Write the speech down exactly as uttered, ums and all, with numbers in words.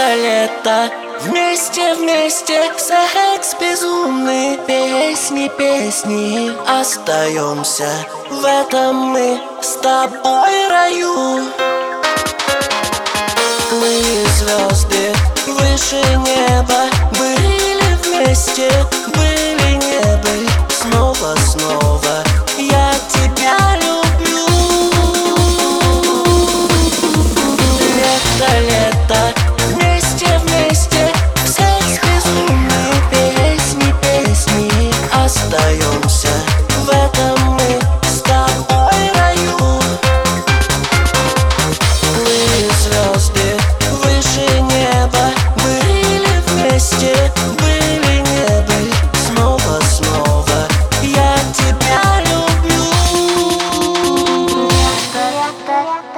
лето, вместе, вместе, секс безумный, песни, песни. Остаемся в этом мы с тобой раю. Мы звезды выше неба, были вместе, были, не были, снова, снова. Я тебя люблю. Лето, лето, вместе, вместе, секс безумный, песни, песни. Остаемся в этом мы с тобой раю. Мы звезды выше неба, были вместе, были, не были, снова, снова. Я тебя люблю.